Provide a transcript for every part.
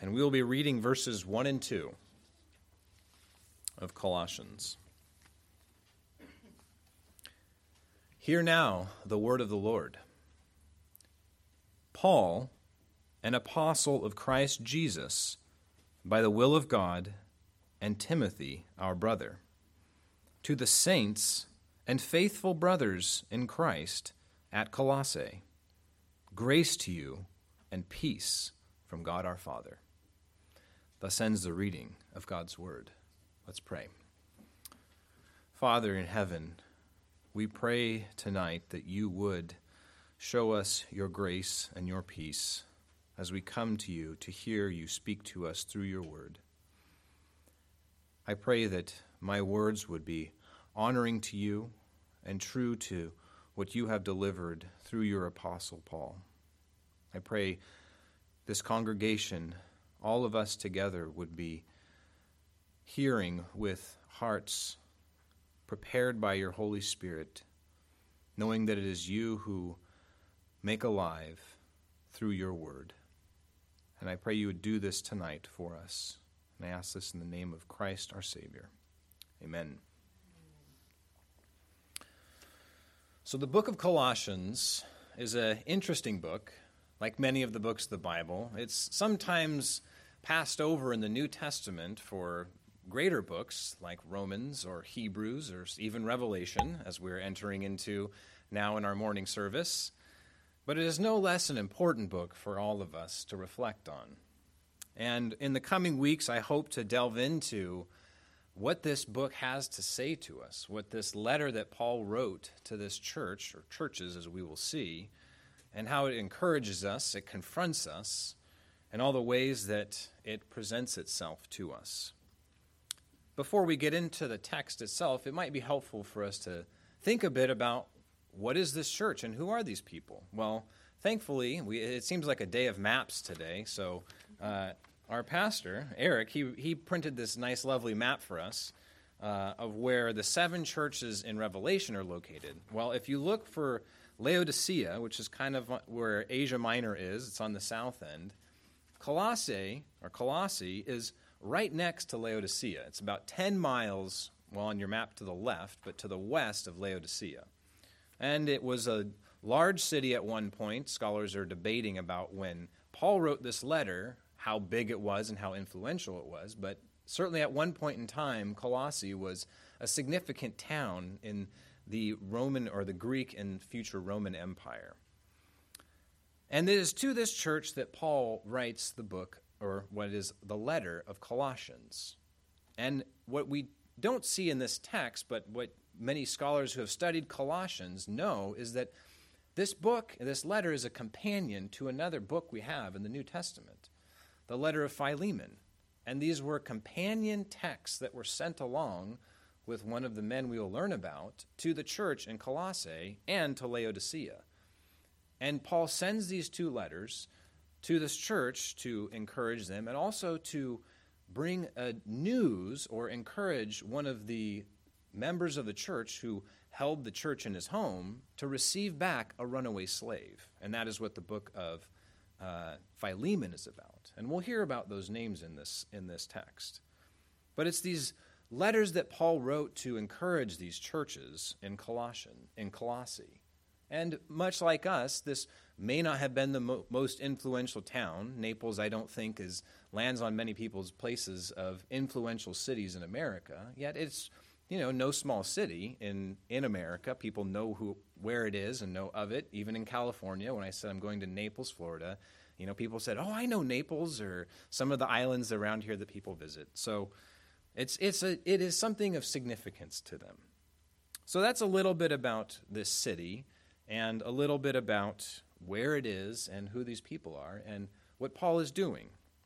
and we will be reading verses 1 and 2 of Colossians. Hear now the word of the Lord. Paul, an apostle of Christ Jesus, by the will of God, and Timothy, our brother, to the saints and faithful brothers in Christ at Colossae, grace to you and peace from God our Father. Thus ends the reading of God's word. Let's pray. Father in heaven, we pray tonight that you would show us your grace and your peace as we come to you to hear you speak to us through your word. I pray that my words would be honoring to you and true to what you have delivered through your apostle Paul. I pray this congregation, all of us together, would be hearing with hearts prepared by your Holy Spirit, knowing that it is you who make alive through your word. And I pray you would do this tonight for us. And I ask this in the name of Christ our Savior. Amen. So the book of Colossians is an interesting book, like many of the books of the Bible. It's sometimes passed over in the New Testament for greater books like Romans or Hebrews or even Revelation, as we're entering into now in our morning service. But it is no less an important book for all of us to reflect on. And in the coming weeks, I hope to delve into what this book has to say to us, what this letter that Paul wrote to this church, or churches as we will see, and how it encourages us, it confronts us, and all the ways that it presents itself to us. Before we get into the text itself, it might be helpful for us to think a bit about what is this church and who are these people? Well, thankfully, it seems like a day of maps today, so our pastor, Eric, he printed this nice, lovely map for us of where the 7 churches in Revelation are located. Well, if you look for Laodicea, which is kind of where Asia Minor is, it's on the south end, Colossae is right next to Laodicea. It's about 10 miles, well, on your map to the left, but to the west of Laodicea. And it was a large city at one point. Scholars are debating about when Paul wrote this letter, how big it was and how influential it was. But certainly at one point in time, Colossae was a significant town in the Roman or the Greek and future Roman Empire. And it is to this church that Paul writes the book, or what is the letter of Colossians. And what we don't see in this text, but what many scholars who have studied Colossians know, is that this book, this letter, is a companion to another book we have in the New Testament, the letter of Philemon. And these were companion texts that were sent along with one of the men we will learn about to the church in Colossae and to Laodicea. And Paul sends these 2 letters to this church to encourage them and also to bring a news or encourage one of the members of the church who held the church in his home to receive back a runaway slave. And that is what the book of Philemon is about. And we'll hear about those names in this text. But it's these letters that Paul wrote to encourage these churches in Colossae. And much like us, this may not have been the most influential town. Naples, I don't think, lands on many people's places of influential cities in America. Yet it's, no small city in America. People know where it is and know of it. Even in California, when I said I'm going to Naples, Florida, people said, "Oh, I know Naples," or some of the islands around here that people visit. So it is something of significance to them. So that's a little bit about this city and a little bit about where it is and who these people are and what Paul is doing.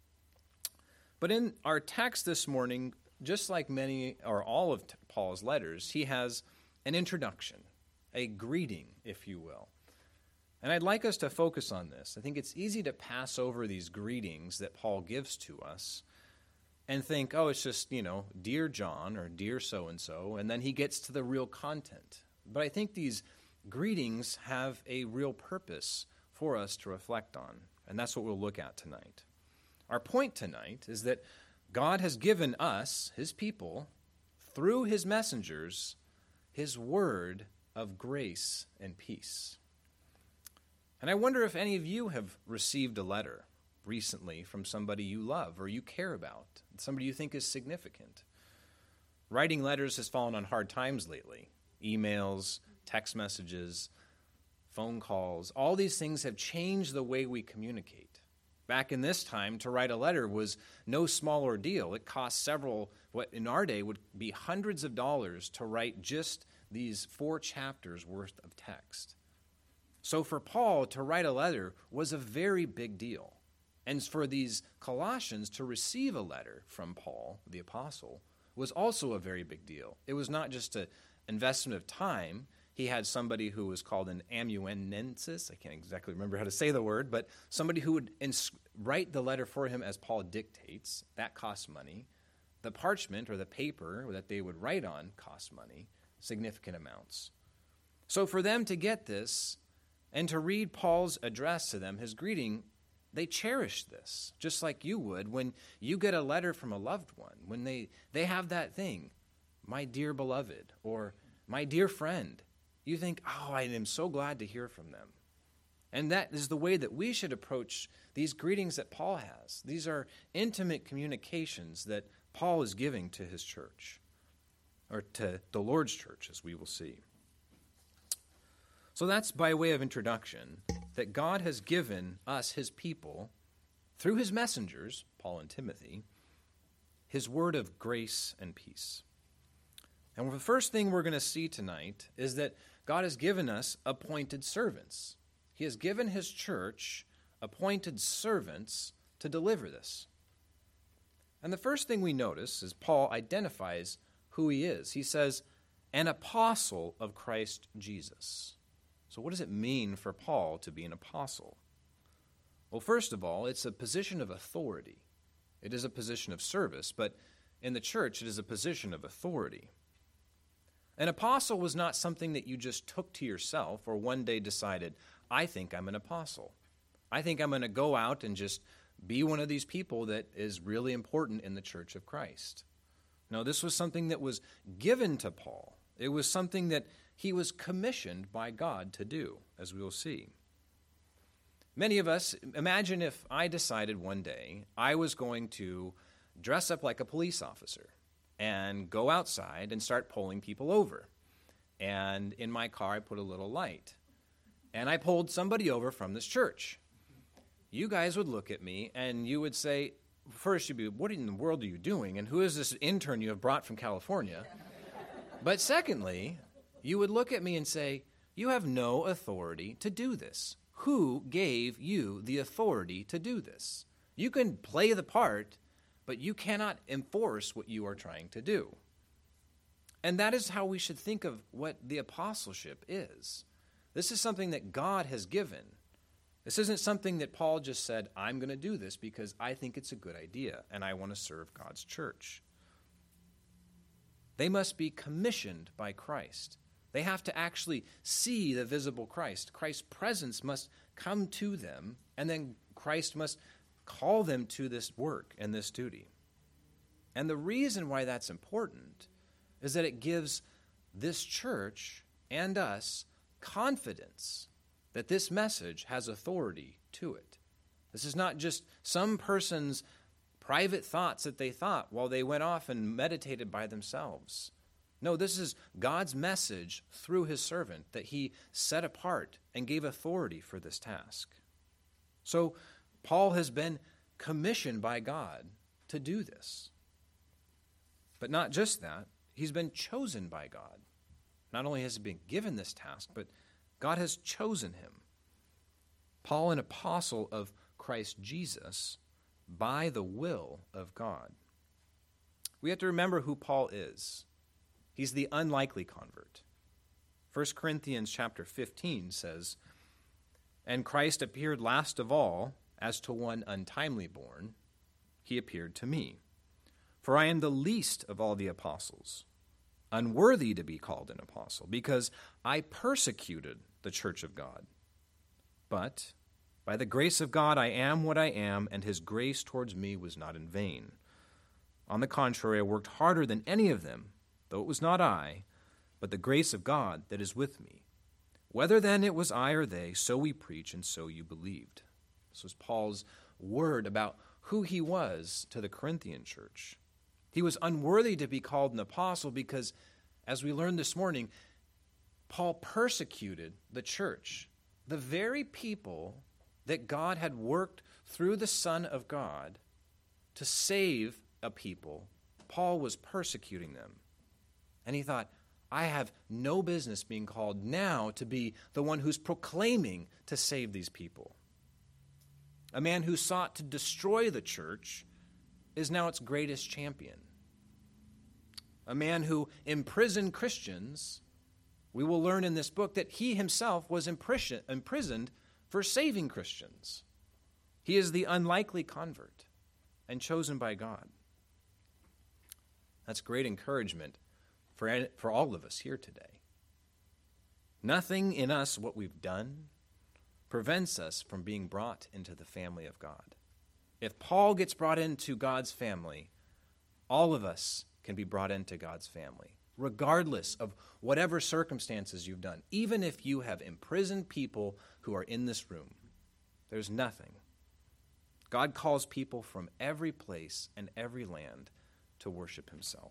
But in our text this morning, just like many or all of Paul's letters, he has an introduction, a greeting, if you will. And I'd like us to focus on this. I think it's easy to pass over these greetings that Paul gives to us and think, oh, it's just, dear John or dear so-and-so, and then he gets to the real content. But I think these greetings have a real purpose for us to reflect on, and that's what we'll look at tonight. Our point tonight is that God has given us, his people, through his messengers, his word of grace and peace. And I wonder if any of you have received a letter recently from somebody you love or you care about, somebody you think is significant. Writing letters has fallen on hard times lately. Emails, text messages, phone calls, all these things have changed the way we communicate. Back in this time, to write a letter was no small ordeal. It cost several, what in our day would be hundreds of dollars to write just these 4 chapters worth of text. So for Paul to write a letter was a very big deal. And for these Colossians to receive a letter from Paul, the apostle, was also a very big deal. It was not just an investment of time. He had somebody who was called an amanuensis. I can't exactly remember how to say the word, but somebody who would write the letter for him as Paul dictates. That costs money. The parchment or the paper that they would write on cost money, significant amounts. So for them to get this and to read Paul's address to them, his greeting, they cherished this, just like you would when you get a letter from a loved one, when they have that thing, my dear beloved, or my dear friend. You think, oh, I am so glad to hear from them. And that is the way that we should approach these greetings that Paul has. These are intimate communications that Paul is giving to his church, or to the Lord's church, as we will see. So that's by way of introduction, that God has given us, his people, through his messengers, Paul and Timothy, his word of grace and peace. And the first thing we're going to see tonight is that God has given us appointed servants. He has given his church appointed servants to deliver this. And the first thing we notice is Paul identifies who he is. He says, an apostle of Christ Jesus. So what does it mean for Paul to be an apostle? Well, first of all, it's a position of authority. It is a position of service, but in the church, it is a position of authority. An apostle was not something that you just took to yourself or one day decided, I think I'm an apostle. I think I'm going to go out and just be one of these people that is really important in the church of Christ. No, this was something that was given to Paul. It was something that he was commissioned by God to do, as we will see. Many of us, imagine if I decided one day I was going to dress up like a police officer and go outside and start pulling people over. And in my car, I put a little light. And I pulled somebody over from this church. You guys would look at me and you would say, first you'd be, what in the world are you doing? And who is this intern you have brought from California? But secondly, you would look at me and say, you have no authority to do this. Who gave you the authority to do this? You can play the part, but you cannot enforce what you are trying to do. And that is how we should think of what the apostleship is. This is something that God has given. This isn't something that Paul just said, I'm going to do this because I think it's a good idea and I want to serve God's church. They must be commissioned by Christ. They have to actually see the visible Christ. Christ's presence must come to them, and then Christ must call them to this work and this duty. And the reason why that's important is that it gives this church and us confidence that this message has authority to it. This is not just some person's private thoughts that they thought while they went off and meditated by themselves. No, this is God's message through his servant that he set apart and gave authority for this task. So Paul has been commissioned by God to do this. But not just that, he's been chosen by God. Not only has he been given this task, but God has chosen him. Paul, an apostle of Christ Jesus, by the will of God. We have to remember who Paul is. He's the unlikely convert. 1 Corinthians chapter 15 says, and Christ appeared last of all as to one untimely born. He appeared to me. For I am the least of all the apostles, unworthy to be called an apostle, because I persecuted the church of God. But By the grace of God I am what I am, and his grace towards me was not in vain. On the contrary, I worked harder than any of them, though it was not I, but the grace of God that is with me. Whether then it was I or they, so we preach, and so you believed." This was Paul's word about who he was to the Corinthian church. He was unworthy to be called an apostle because, as we learned this morning, Paul persecuted the church. The very people that God had worked through the Son of God to save a people, Paul was persecuting them. And he thought, I have no business being called now to be the one who's proclaiming to save these people. A man who sought to destroy the church is now its greatest champion. A man who imprisoned Christians, we will learn in this book that he himself was imprisoned for saving Christians. He is the unlikely convert and chosen by God. That's great encouragement for all of us here today. Nothing in us, what we've done, prevents us from being brought into the family of God. If Paul gets brought into God's family, all of us can be brought into God's family, regardless of whatever circumstances you've done. Even if you have imprisoned people who are in this room, there's nothing. God calls people from every place and every land to worship himself.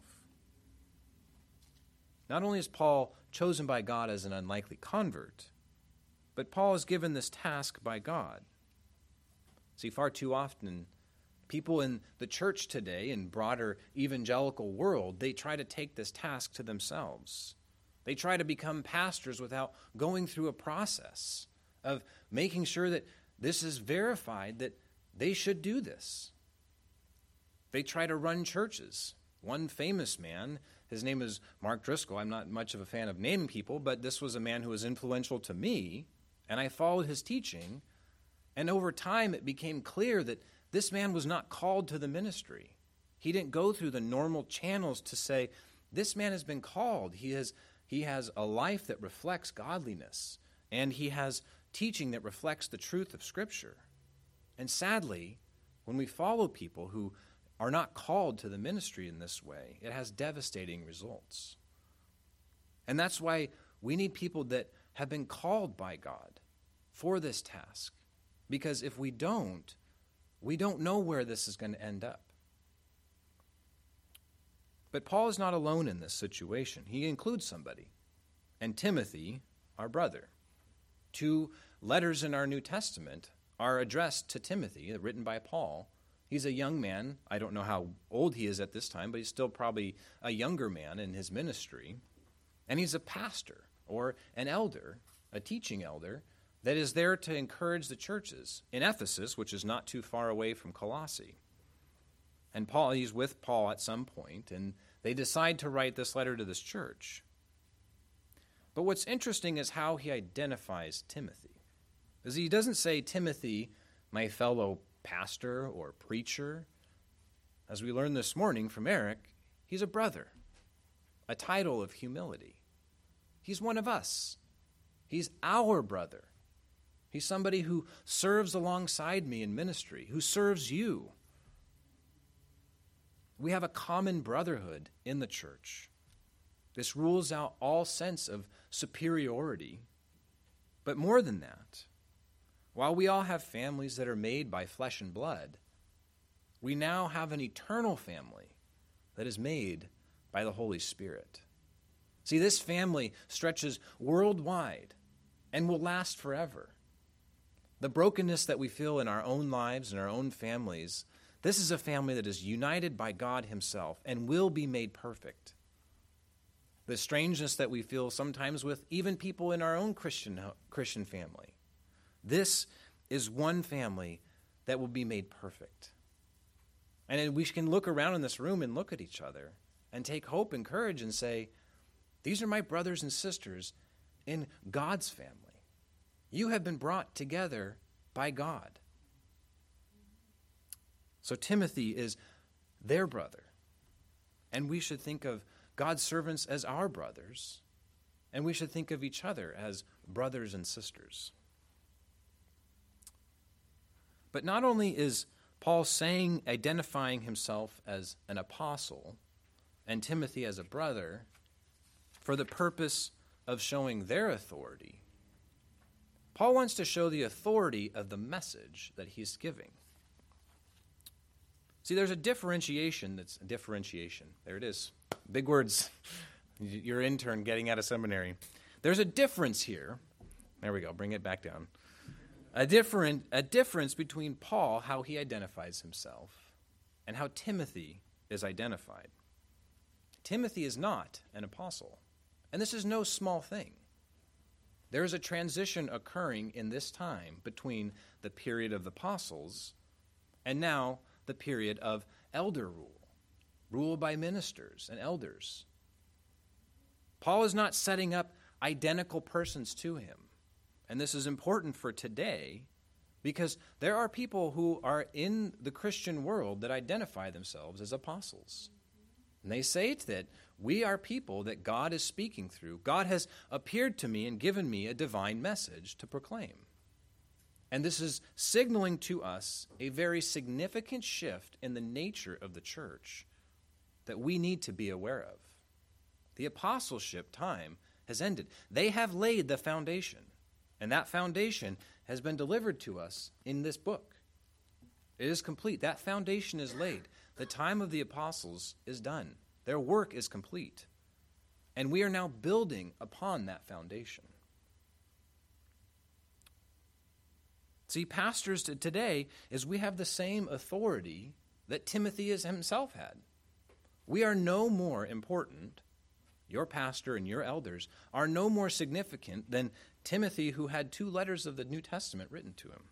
Not only is Paul chosen by God as an unlikely convert, but Paul is given this task by God. See, far too often, people in the church today, in broader evangelical world, they try to take this task to themselves. They try to become pastors without going through a process of making sure that this is verified, that they should do this. They try to run churches. One famous man, his name is Mark Driscoll. I'm not much of a fan of naming people, but this was a man who was influential to me, and I followed his teaching. And over time, it became clear that this man was not called to the ministry. He didn't go through the normal channels to say, this man has been called. He has a life that reflects godliness, and he has teaching that reflects the truth of Scripture. And sadly, when we follow people who are not called to the ministry in this way, it has devastating results. And that's why we need people that have been called by God for this task. Because if we don't know where this is going to end up. But Paul is not alone in this situation. He includes somebody. And Timothy, our brother. 2 letters in our New Testament are addressed to Timothy, written by Paul. He's a young man. I don't know how old he is at this time, but he's still probably a younger man in his ministry. And he's a pastor or an elder, a teaching elder, that is there to encourage the churches in Ephesus, which is not too far away from Colossae. And he's with Paul at some point, and they decide to write this letter to this church. But what's interesting is how he identifies Timothy. Because he doesn't say, Timothy, my fellow pastor or preacher. As we learned this morning from Eric, he's a brother, a title of humility. He's one of us. He's our brother. He's somebody who serves alongside me in ministry, who serves you. We have a common brotherhood in the church. This rules out all sense of superiority. But more than that, while we all have families that are made by flesh and blood, we now have an eternal family that is made by the Holy Spirit. See, this family stretches worldwide and will last forever. The brokenness that we feel in our own lives and our own families, this is a family that is united by God himself and will be made perfect. The strangeness that we feel sometimes with even people in our own Christian family. This is one family that will be made perfect. And we can look around in this room and look at each other and take hope and courage and say, these are my brothers and sisters in God's family. You have been brought together by God. So Timothy is their brother. And we should think of God's servants as our brothers. And we should think of each other as brothers and sisters. But not only is Paul identifying himself as an apostle and Timothy as a brother for the purpose of showing their authority, Paul wants to show the authority of the message that he's giving. See, there's a differentiation. There it is. Big words. Your intern getting out of seminary. There's a difference here. There we go. Bring it back down. A difference between Paul, how he identifies himself, and how Timothy is identified. Timothy is not an apostle, and this is no small thing. There is a transition occurring in this time between the period of the apostles and now the period of elder rule by ministers and elders. Paul is not setting up identical persons to him. And this is important for today because there are people who are in the Christian world that identify themselves as apostles. And they say that we are people that God is speaking through. God has appeared to me and given me a divine message to proclaim. And this is signaling to us a very significant shift in the nature of the church that we need to be aware of. The apostleship time has ended. They have laid the foundation, and that foundation has been delivered to us in this book. It is complete. That foundation is laid. The time of the apostles is done. Their work is complete. And we are now building upon that foundation. See, pastors today is we have the same authority that Timothy himself had. We are no more important. Your pastor and your elders are no more significant than Timothy, who had 2 letters of the New Testament written to him.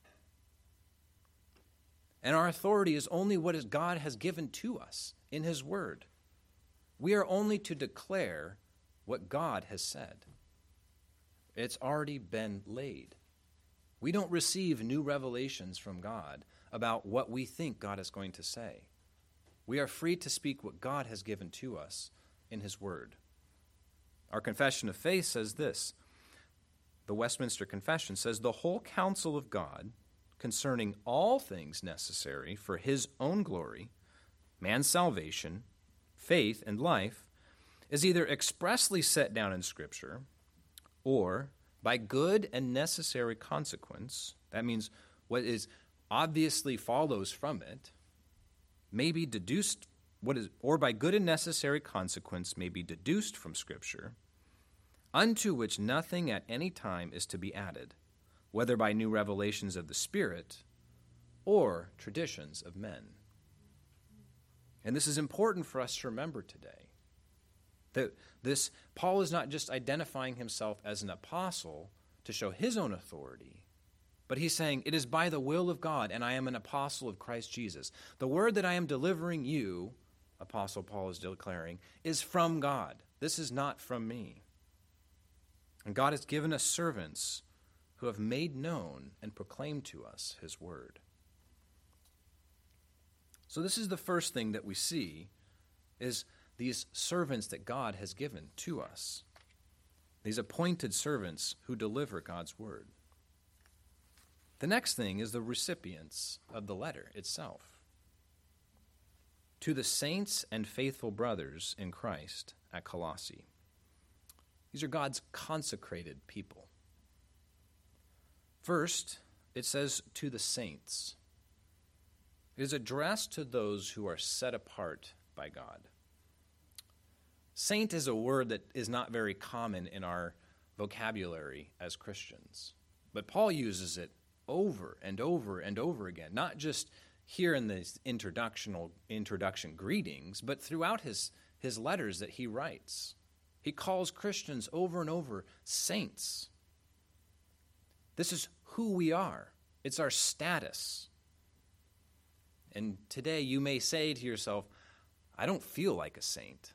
And our authority is only what God has given to us in his word. We are only to declare what God has said. It's already been laid. We don't receive new revelations from God about what we think God is going to say. We are free to speak what God has given to us in his word. Our confession of faith says this. The Westminster Confession says, "The whole counsel of God concerning all things necessary for his own glory, man's salvation, faith, and life, is either expressly set down in Scripture or by good and necessary consequence," that means what is obviously follows from it, may be deduced, or by good and necessary consequence may be deduced from Scripture, unto which nothing at any time is to be added, whether by new revelations of the Spirit or traditions of men. And this is important for us to remember today. That Paul is not just identifying himself as an apostle to show his own authority, but he's saying, it is by the will of God, and I am an apostle of Christ Jesus. The word that I am delivering you, Apostle Paul is declaring, is from God. This is not from me. And God has given us servants who have made known and proclaimed to us his word. So this is the first thing that we see, is these servants that God has given to us. These appointed servants who deliver God's word. The next thing is the recipients of the letter itself. To the saints and faithful brothers in Christ at Colossae. These are God's consecrated people. First, it says to the saints. It is addressed to those who are set apart by God. Saint is a word that is not very common in our vocabulary as Christians. But Paul uses it over and over and over again, not just here in the introduction greetings, but throughout his letters that he writes. He calls Christians over and over saints. This is who we are. It's our status. And today you may say to yourself, I don't feel like a saint.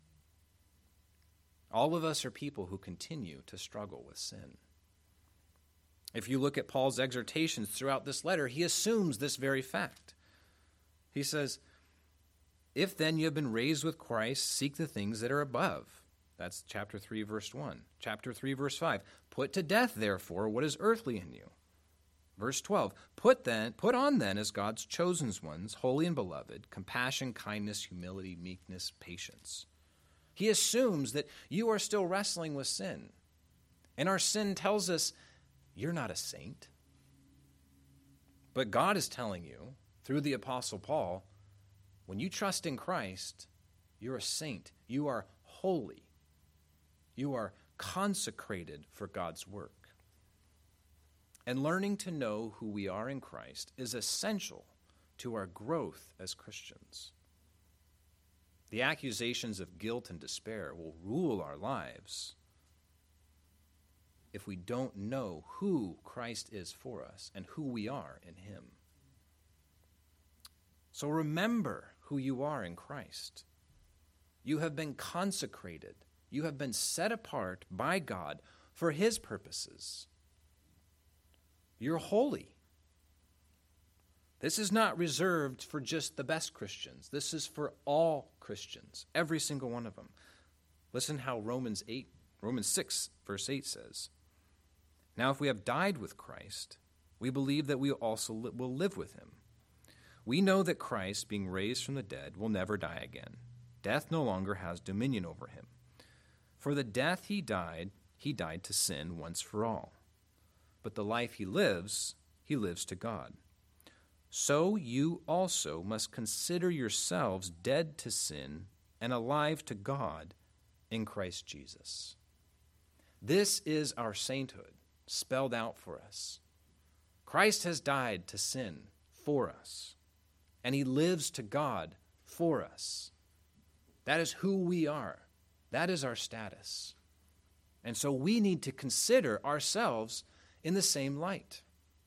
All of us are people who continue to struggle with sin. If you look at Paul's exhortations throughout this letter, he assumes this very fact. He says, if then you have been raised with Christ, seek the things that are above. That's chapter 3, verse 1. Chapter 3, verse 5. Put to death, therefore, what is earthly in you. Verse 12, put on then as God's chosen ones, holy and beloved, compassion, kindness, humility, meekness, patience. He assumes that you are still wrestling with sin. And our sin tells us, you're not a saint. But God is telling you, through the Apostle Paul, when you trust in Christ, you're a saint. You are holy. You are consecrated for God's work. And learning to know who we are in Christ is essential to our growth as Christians. The accusations of guilt and despair will rule our lives if we don't know who Christ is for us and who we are in him. So remember who you are in Christ. You have been consecrated. You have been set apart by God for his purposes. You're holy. This is not reserved for just the best Christians. This is for all Christians, every single one of them. Listen how Romans 6, verse 8 says, "Now if we have died with Christ, we believe that we also will live with him. We know that Christ, being raised from the dead, will never die again. Death no longer has dominion over him. For the death he died to sin once for all. But the life he lives to God. So you also must consider yourselves dead to sin and alive to God in Christ Jesus." This is our sainthood, spelled out for us. Christ has died to sin for us, and he lives to God for us. That is who we are. That is our status. And so we need to consider ourselves in the same light.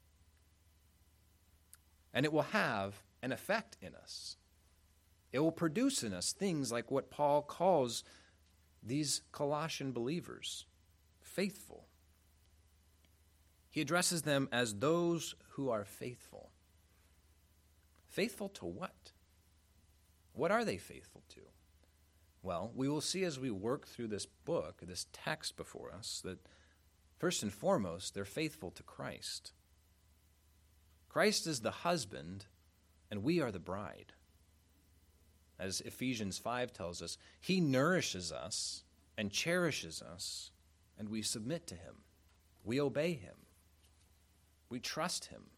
And it will have an effect in us. It will produce in us things like what Paul calls these Colossian believers, faithful. He addresses them as those who are faithful. Faithful to what? What are they faithful to? Well, we will see as we work through this book, this text before us, that first and foremost, they're faithful to Christ. Christ is the husband, and we are the bride. As Ephesians 5 tells us, he nourishes us and cherishes us, and we submit to him. We obey him. We trust him.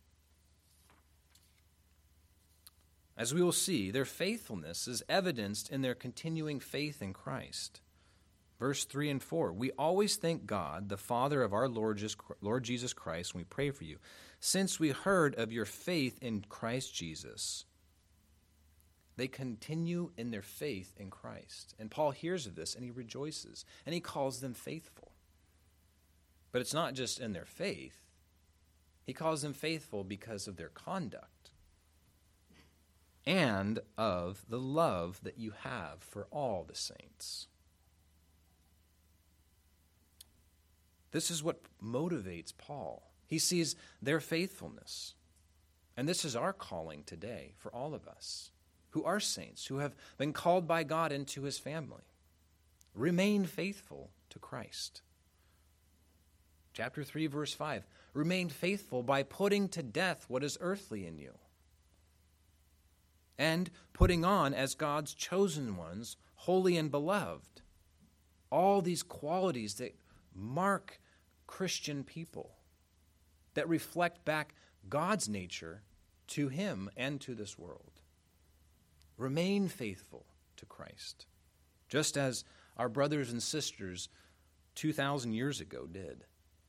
As we will see, their faithfulness is evidenced in their continuing faith in Christ. Verse 3 and 4, "We always thank God, the Father of our Lord Jesus Christ, when we pray for you, since we heard of your faith in Christ Jesus." They continue in their faith in Christ. And Paul hears of this, and he rejoices, and he calls them faithful. But it's not just in their faith. He calls them faithful because of their conduct and of the love that you have for all the saints. This is what motivates Paul. He sees their faithfulness. And this is our calling today for all of us who are saints, who have been called by God into his family. Remain faithful to Christ. Chapter 3, verse 5, "Remain faithful by putting to death what is earthly in you, and putting on as God's chosen ones, holy and beloved." All these qualities that mark Christian people, that reflect back God's nature to him and to this world. Remain faithful to Christ, just as our brothers and sisters 2,000 years ago did.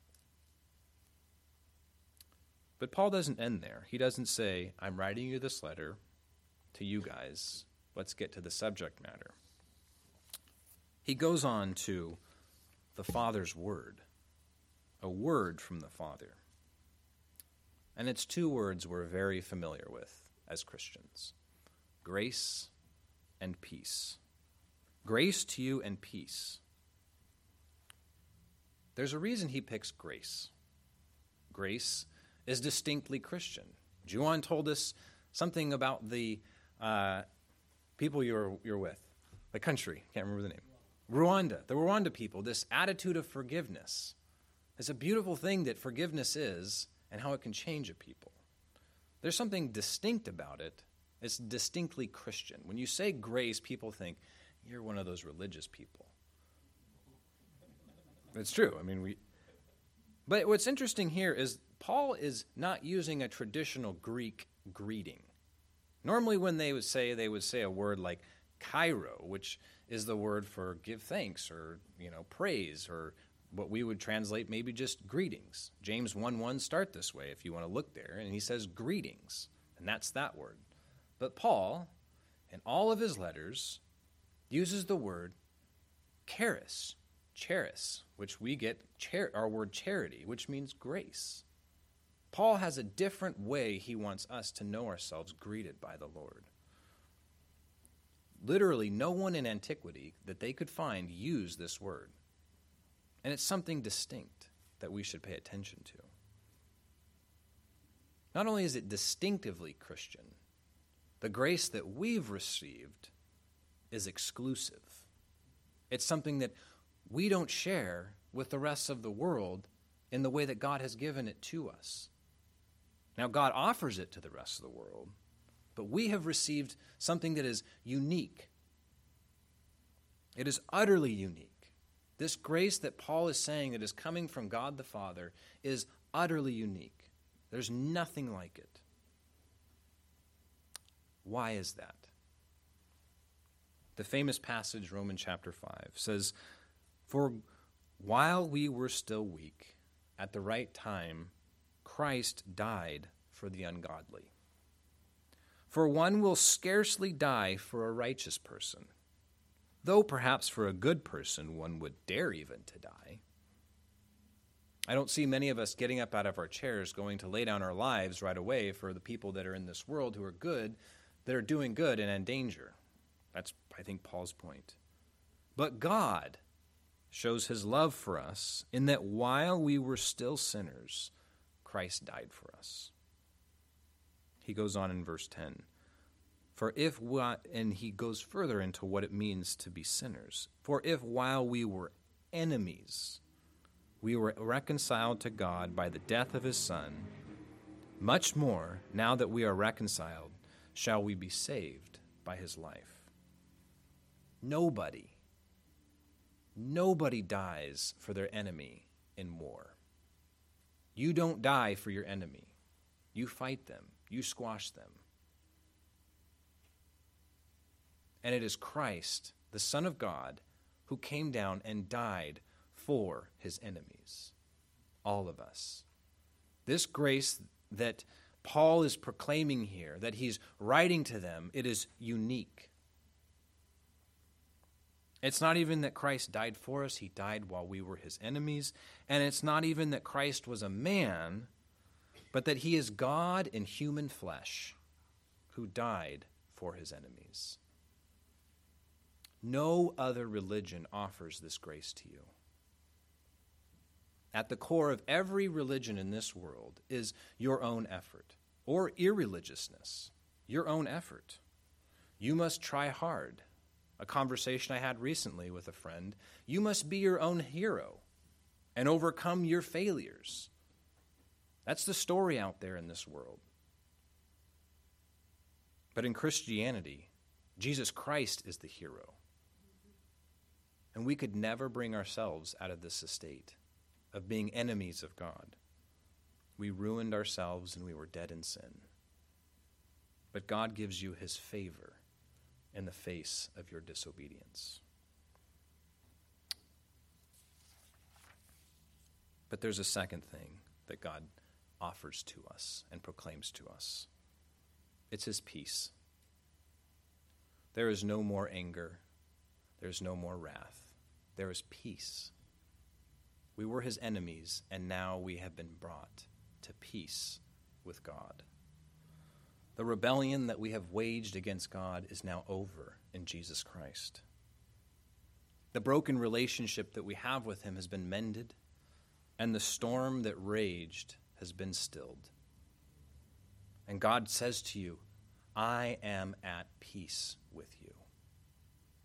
But Paul doesn't end there. He doesn't say, "I'm writing you this letter to you guys. Let's get to the subject matter." He goes on to the Father's word, a word from the Father. And it's two words we're very familiar with as Christians: grace and peace. Grace to you and peace. There's a reason he picks grace. Grace is distinctly Christian. Juan told us something about the people you're with, the country, can't remember the name. Rwanda, the Rwanda people, this attitude of forgiveness. It's a beautiful thing that forgiveness is, and how it can change a people. There's something distinct about it. It's distinctly Christian. When you say grace, people think, you're one of those religious people. It's true. But what's interesting here is Paul is not using a traditional Greek greeting. Normally when they would say a word like kairo, which is the word for give thanks or, praise, or what we would translate maybe just greetings. James 1:1 start this way if you want to look there, and he says greetings, and that's that word. But Paul, in all of his letters, uses the word charis, which we get our word charity, which means grace. Paul has a different way he wants us to know ourselves greeted by the Lord. Literally, no one in antiquity that they could find used this word. And it's something distinct that we should pay attention to. Not only is it distinctively Christian, the grace that we've received is exclusive. It's something that we don't share with the rest of the world in the way that God has given it to us. Now, God offers it to the rest of the world, but we have received something that is unique. It is utterly unique. This grace that Paul is saying that is coming from God the Father is utterly unique. There's nothing like it. Why is that? The famous passage, Romans chapter 5, says, "For while we were still weak, at the right time, Christ died for the ungodly. For one will scarcely die for a righteous person, though perhaps for a good person one would dare even to die." I don't see many of us getting up out of our chairs going to lay down our lives right away for the people that are in this world who are good, that are doing good and in danger. That's, I think, Paul's point. But God shows his love for us in that while we were still sinners, Christ died for us. He goes on in verse 10. And he goes further into what it means to be sinners. "For if while we were enemies, we were reconciled to God by the death of his Son, much more, now that we are reconciled, shall we be saved by his life." Nobody dies for their enemy in war. You don't die for your enemy. You fight them. You squash them. And it is Christ, the Son of God, who came down and died for his enemies, all of us. This grace that Paul is proclaiming here, that he's writing to them, it is unique. It's not even that Christ died for us, he died while we were his enemies. And it's not even that Christ was a man, but that he is God in human flesh who died for his enemies. No other religion offers this grace to you. At the core of every religion in this world is your own effort, or irreligiousness, your own effort. You must try hard. A conversation I had recently with a friend, you must be your own hero and overcome your failures. That's the story out there in this world. But in Christianity, Jesus Christ is the hero. And we could never bring ourselves out of this estate of being enemies of God. We ruined ourselves and we were dead in sin. But God gives you his favor in the face of your disobedience. But there's a second thing that God offers to us and proclaims to us. It's his peace. There is no more anger. There's no more wrath. There is peace. We were his enemies, and now we have been brought to peace with God. The rebellion that we have waged against God is now over in Jesus Christ. The broken relationship that we have with him has been mended, and the storm that raged has been stilled. And God says to you, I am at peace with you.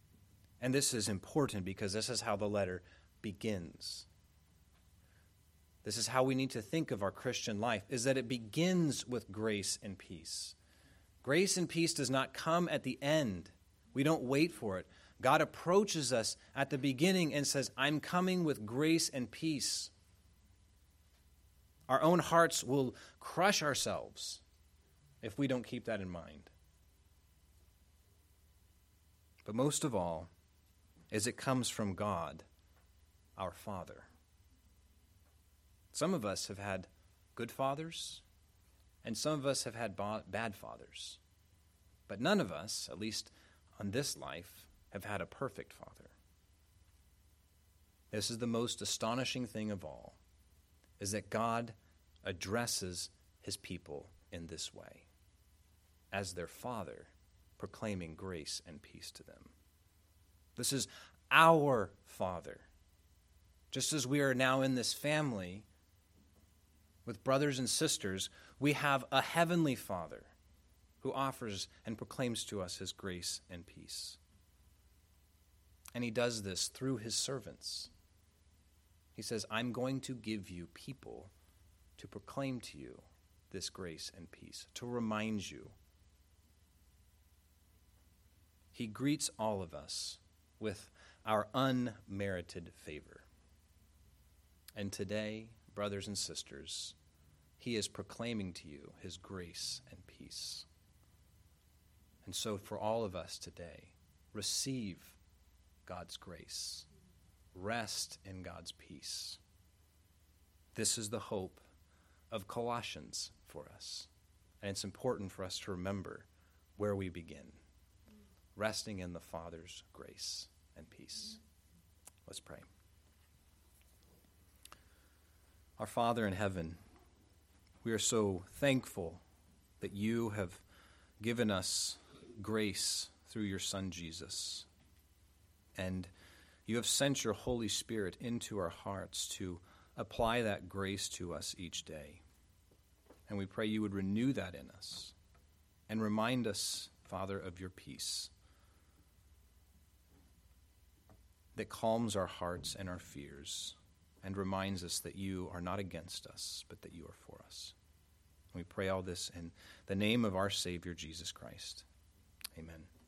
And this is important because this is how the letter begins. This is how we need to think of our Christian life, is that it begins with grace and peace. Grace and peace does not come at the end. We don't wait for it. God approaches us at the beginning and says, I'm coming with grace and peace. Our own hearts will crush ourselves if we don't keep that in mind. But most of all, is it comes from God, our Father. Some of us have had good fathers, and some of us have had bad fathers. But none of us, at least on this life, have had a perfect father. This is the most astonishing thing of all, is that God addresses his people in this way, as their Father, proclaiming grace and peace to them. This is our Father. Just as we are now in this family with brothers and sisters, we have a heavenly Father who offers and proclaims to us his grace and peace. And he does this through his servants. He says, I'm going to give you people to proclaim to you this grace and peace, to remind you. He greets all of us with our unmerited favor. And today, brothers and sisters, he is proclaiming to you his grace and peace. And so for all of us today, receive God's grace. Rest in God's peace. This is the hope of Colossians for us. And it's important for us to remember where we begin. Resting in the Father's grace and peace. Let's pray. Our Father in heaven, we are so thankful that you have given us grace through your Son Jesus. And you have sent your Holy Spirit into our hearts to apply that grace to us each day. And we pray you would renew that in us and remind us, Father, of your peace that calms our hearts and our fears and reminds us that you are not against us, but that you are for us. And we pray all this in the name of our Savior, Jesus Christ. Amen.